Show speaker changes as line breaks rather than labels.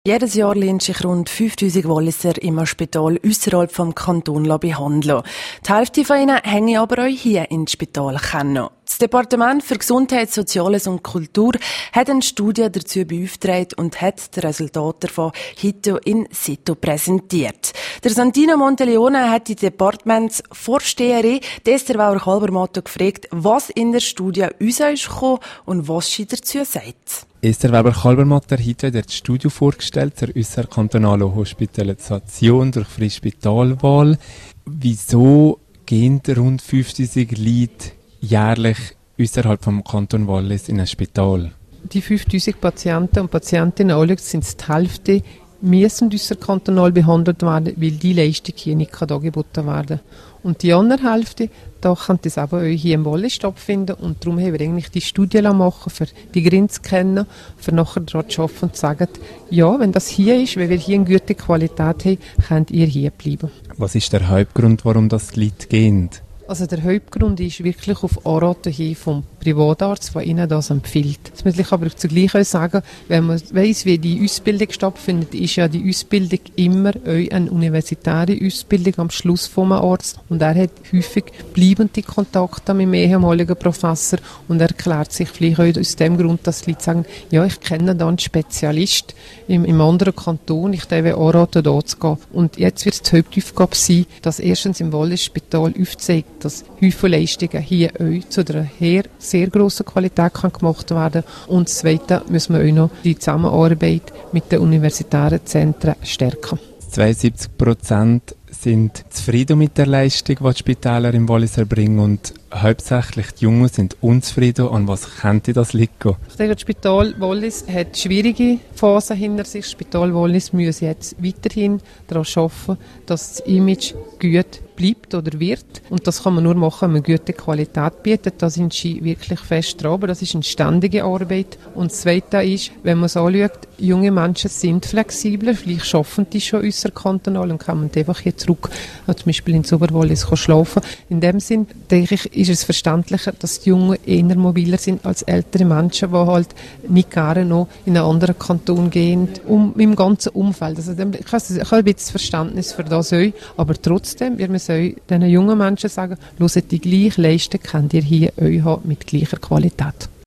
Jedes Jahr lassen sich rund 5000 Walliser im Spital ausserhalb vom Kanton behandeln. Die Hälfte von ihnen hängen aber auch hier ins Spital kennen. Das Departement für Gesundheit, Soziales und Kultur hat eine Studie dazu beauftragt und hat das Resultat davon heute in situ präsentiert. Der Santino Monteleone hat die Departementsvorsteherin Esther Weber-Kalbermatter gefragt, was in der Studie raus ist gekommen und was sie dazu sagt.
Esther Weber-Kalbermatter hat heute das Studio vorgestellt zur ausserkantonalen Hospitalisation durch Freispitalwahl. Wieso gehen rund 5000 Leute jährlich außerhalb vom Kanton Wallis in ein Spital?
Die 5000 Patienten und Patientinnen, alle sind die Hälfte, müssen außerkantonal behandelt werden, weil die Leistung hier nicht angeboten werden kann. Und die andere Hälfte, da kann das aber hier im Wallis stattfinden und darum haben wir eigentlich die Studie machen, für die Grenze kennen, für nachher dort zu arbeiten und zu sagen, ja, wenn das hier ist, wenn wir hier eine gute Qualität haben, könnt ihr hier bleiben.
Was ist der Hauptgrund, warum das die Leute gehen?
Also der Hauptgrund ist wirklich auf Anraten hin vom Privatarzt, der Ihnen das empfiehlt. Das muss ich aber zugleich auch sagen, wenn man weiss, wie die Ausbildung stattfindet, ist ja die Ausbildung immer eine universitäre Ausbildung am Schluss vom Arzt. Und er hat häufig bleibende Kontakte mit dem ehemaligen Professor und erklärt sich vielleicht auch aus dem Grund, dass die Leute sagen, ja, ich kenne da einen Spezialist im anderen Kanton, ich darf anraten, da zu gehen. Und jetzt wird es die Hauptaufgabe sein, dass erstens im Wallis-Spital aufzeigt, dass Hilfeleistungen hier auch zu einer sehr grossen Qualität gemacht werden kann. Und zweitens müssen wir auch noch die Zusammenarbeit mit den universitären Zentren stärken.
72% sind zufrieden mit der Leistung, die die Spitäler im Wallis erbringen, und hauptsächlich die Jungen sind unzufrieden. An was könnte das liegen?
Ich denke, das Spital Wallis hat schwierige Phasen hinter sich. Das Spital Wallis muss jetzt weiterhin daran arbeiten, dass das Image gut bleibt oder wird. Und das kann man nur machen, wenn man gute Qualität bietet. Da sind sie wirklich fest dran, aber das ist eine ständige Arbeit. Und das Zweite ist, wenn man es anschaut, junge Menschen sind flexibler, vielleicht schaffen die schon ausserkantonal und kommen einfach hier zurück, zum Beispiel ins Oberwallis schlafen. In dem Sinn, denke ich, ist es verständlicher, dass die Jungen eher mobiler sind als ältere Menschen, die halt nicht gerne noch in einen anderen Kanton gehen, im ganzen Umfeld. Also ich habe ein bisschen Verständnis für das auch, aber trotzdem, wir müssen auch diesen jungen Menschen sagen, hört die gleiche Leistung könnt ihr hier auch haben mit gleicher Qualität.